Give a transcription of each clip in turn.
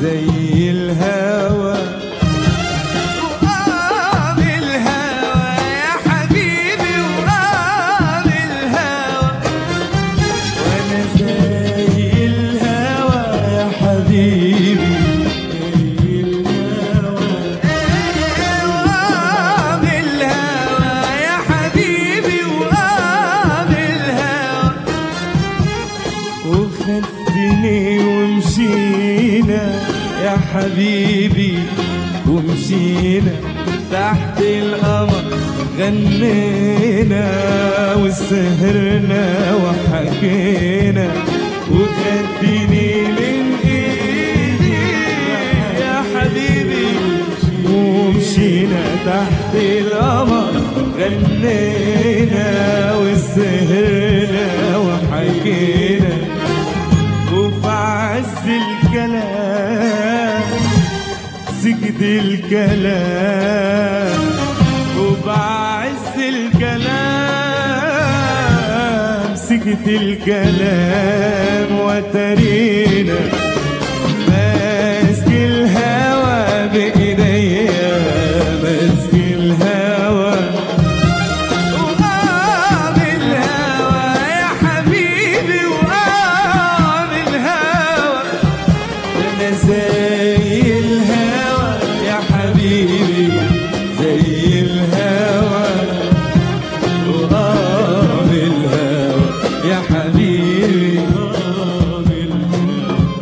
زي الهوى وقام الهوى يا حبيبي وقام الهوى وانا زي الهوى يا حبيبي ومشينا يا حبيبي ومشينا تحت القمر غنينا وسهرنا وحكينا وخدتني من ايدي يا حبيبي ومشينا تحت القمر غنينا وسهرنا وحكينا وفي عز الكلام سكت الكلام وبعز الكلام سكت الكلام وترينا ماسك الهوى بإيديا ماسك الهوى وقام الهوى يا حبيبي وقام الهوى أنا زي الهوى يا حبيبي زي الهوى وقام الهوى يا حبيبي وقام الهوى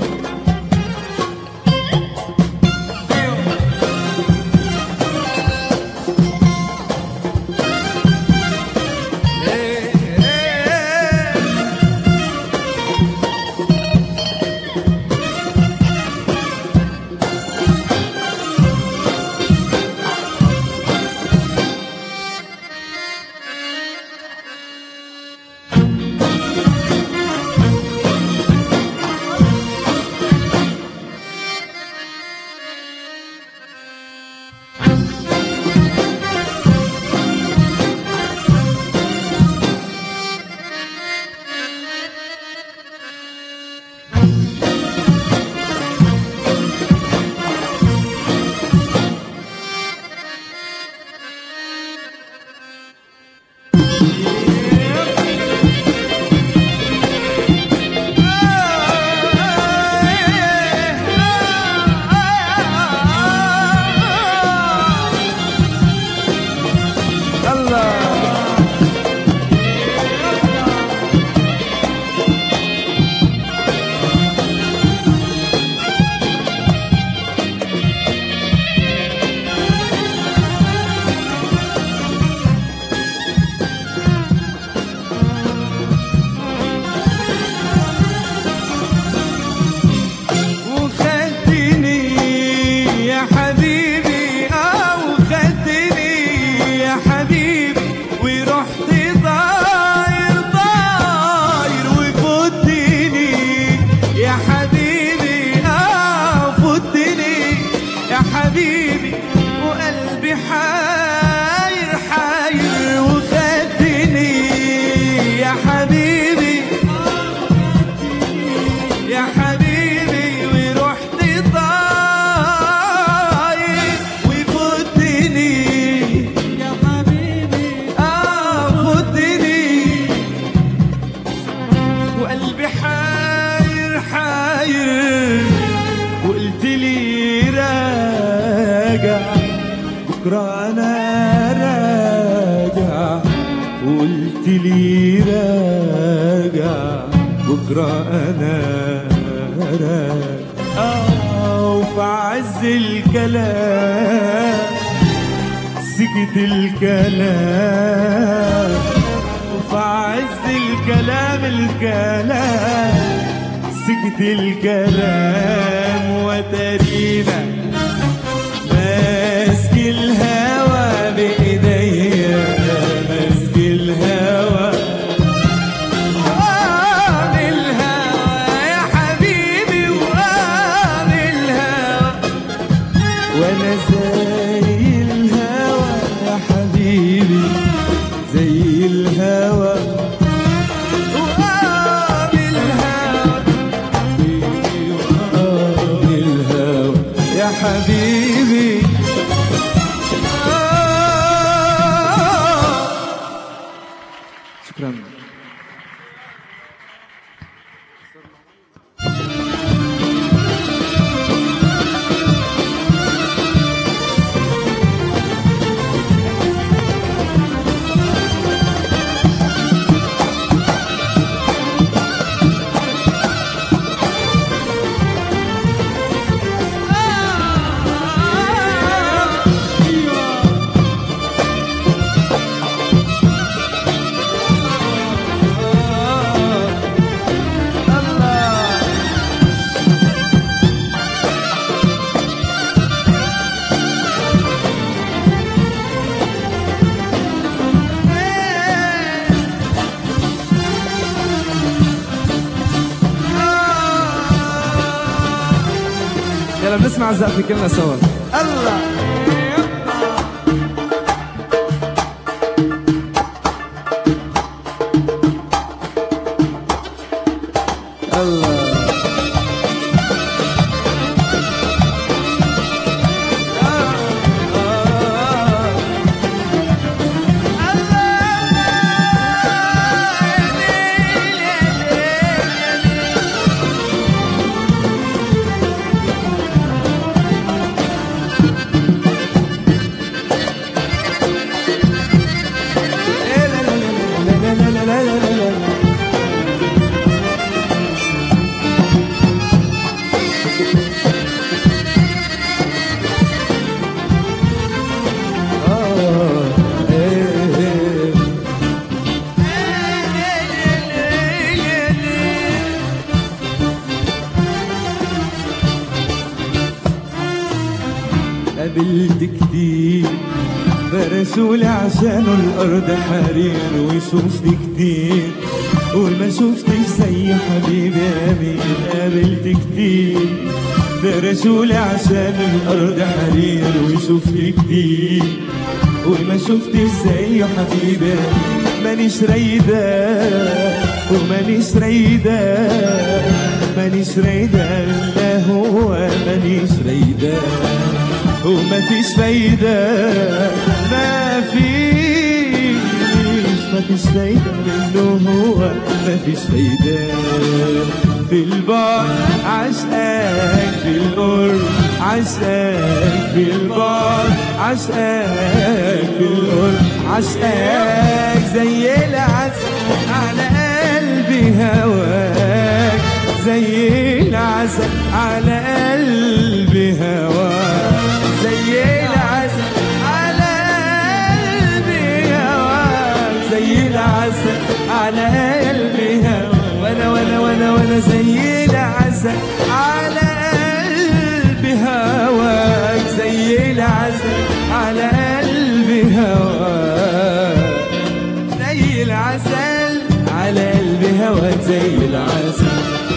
حبيبي وقلبي حاير حاير وخدني يا حبيبي يا حبيبي ورحت طاير وفوتني يا حبيبي فوتني وقلبي حاير حاير وقلت لي راجع بكرة أنا راجع وقلت لي راجع بكرة أنا راجع وفي عز الكلام سكت الكلام وفي عز الكلام سكت الكلام وترينا ماسك الهوى بإيديا ماسك الهوى وقام الهوى يا حبيبي وقام الهوى وانا زي الهوى يا حبيبي زي الهوى وقام الهوى يلا بنسمع الزقفة كلنا سوا. الله الله قابلت كتير برسولي عشانه الأرض حرير وشوفت كتير وما شفتش زي حبيبي أمين. قابلت كتير برسولي عشان الأرض حرير وشوفت كتير وما شفتش زي حبيبي. مانيش رايدة ومانيش رايدة مانيش رايدة إلا هو مانيش رايدة وما فيش فايدة ما فيش فايدة منه هو ما فيش فايدة. في البعد عشقك في القرب عشقك في البعد عشقك في القرب عشقك زي العسل على قلبي هواك زي العسل على قلبي هواك زي العسل على قلبي هواك زي العسل على قلبي هواك وانا زي العسل على قلبي هواك زي العسل على قلبي هواك زي العسل على قلبي هواك زي العسل.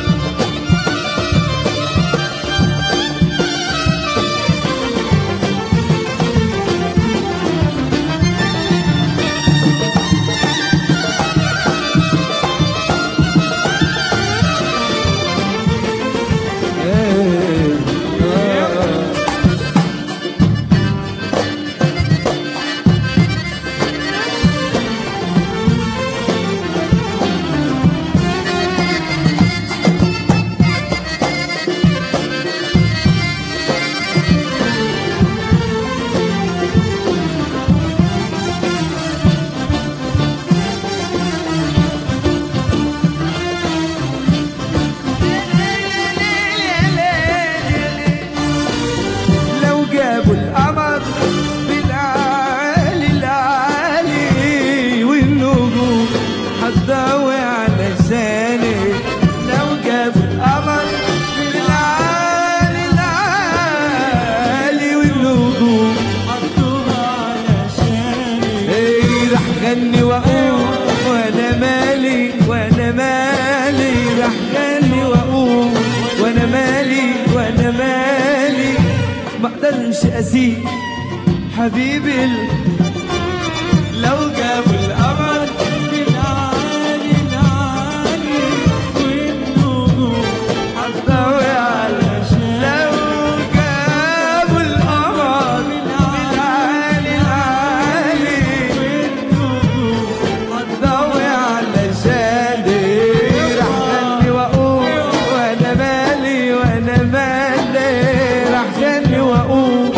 غني واقول وانا مالي وانا مالي راح غني واقول وانا مالي وانا مالي ما اقدرش اسيب حبيبي لو جابوا القمر بالعالي العالي والنجوم هتضوي على لو جابوا القمر بالعالي العالي والنجوم هتضوي على شادي راح غني واقول وانا مالي وانا مالي راح غني واقول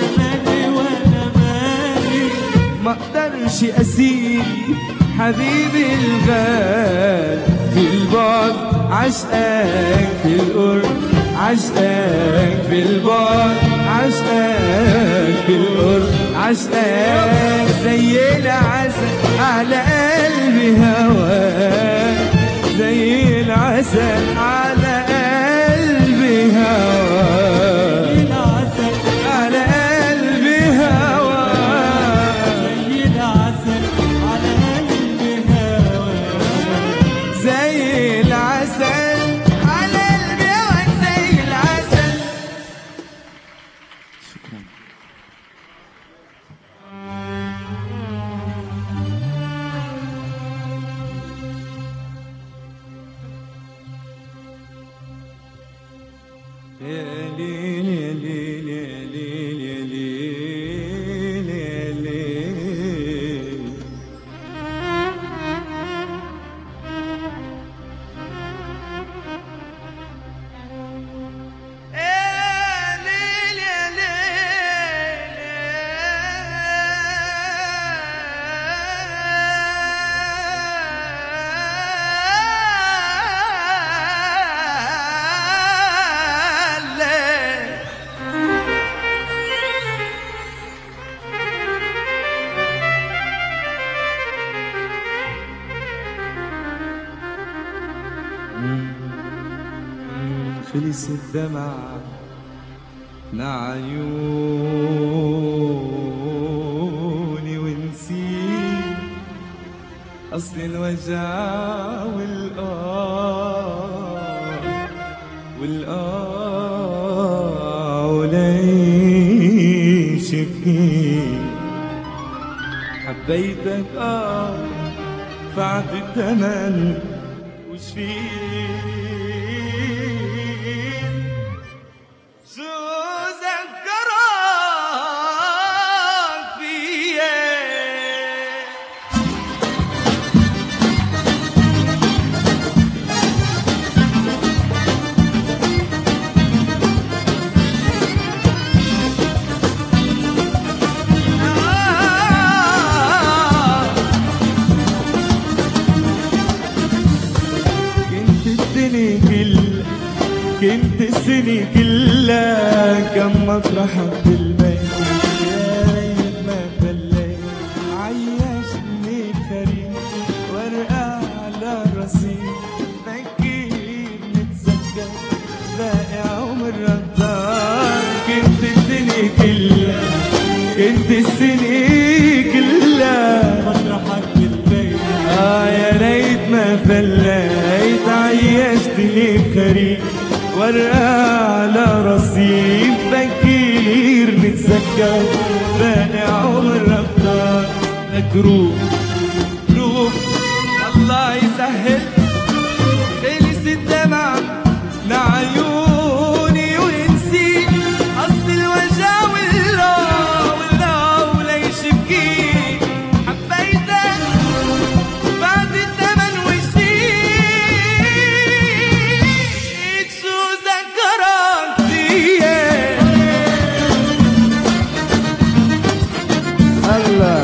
ما اقدرش اسيب حبيبي الغالي في البعد عشقك في القرب عشقك في البعد عشقك في القرب عشقك زي العسل على قلبي هواك زي العسل على قلبي هواك على قلبي هواك زي العسل على قلبي هواك زي العسل على قلبي هواك زي العسل خلص الدمع عيوني ونسيت أصل الوجع وليش بكيت حبيتك دفعت الثمن وش فيك شو ذكرك فيا كنت السنة كلها كم مطرحك بالبيت يا ريت ما فليت عيشني خريف ورقة على رصيف فكير نتذكر باقي عمر رمضان كنت الدنيا كلها كنت السنة كلها مطرحك بالبيت يا ريت ما فليت عيشتني بخريف ورقة على رصيف بكير نتذكر باقي عمر رمضان لك روح الله يسهل خلص الدمع لعيوني ونسيت أصل الوجع وليش بكيت حبيتك بعد الثمن وشفيت شو ذكرك فيا الله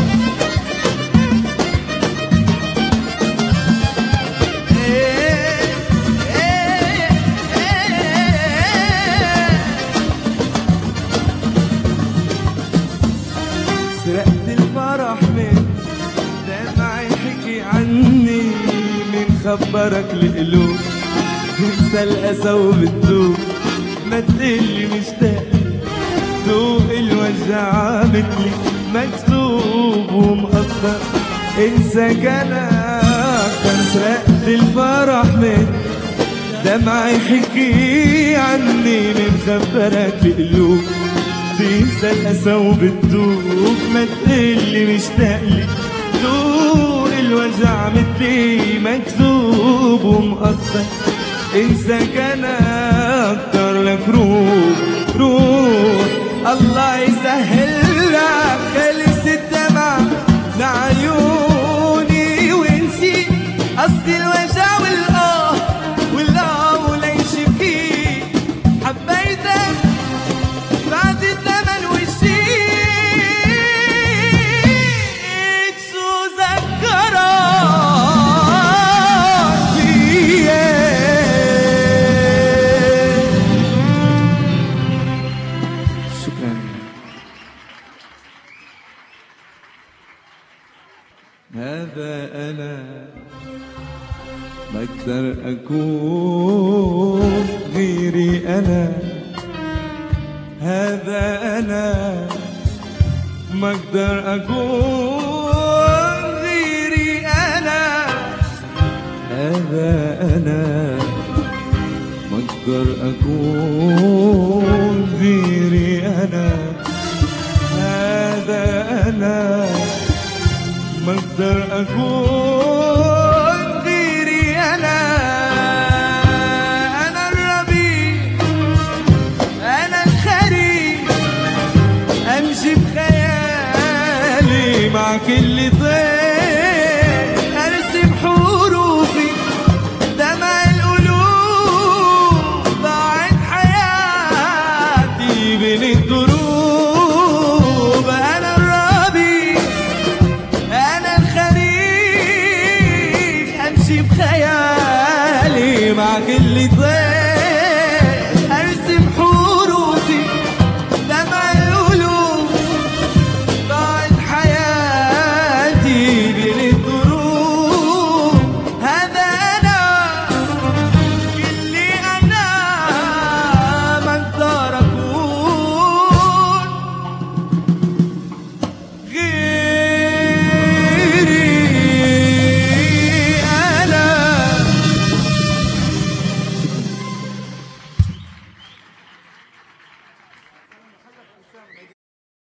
سرقت الفرح من دمعي حكي عني من خبرك القلوب تنسى الأسى وبتدوب ما تقلي مشتاق ذوق الوجع مثلي مكتوب ومقدر انسى كلامك سرقت الفرح من دمعي حكي عني من خبرك القلوب تنسى الأسى وبتدوب ما تقلي مشتاقلي ذوق الوجع مثلي مكتوب ومقدر انسى كان اكتر لك روح الله يسهل لك خلص الدمع لعيوني ونسيت قصد الوجع وليش بكيت حبيتك بعد الثمن وشفيت شو ذكرك فيا شكرا هذا أنا ما أقدر أكون غيري أنا هذا أنا ما أقدر أكون غيري أنا هذا أنا ما أقدر أكون غيري أنا هذا أنا ما أقدر أكون غيري أنا الربيع أنا الخريف أمشي بخيالي مع كل طير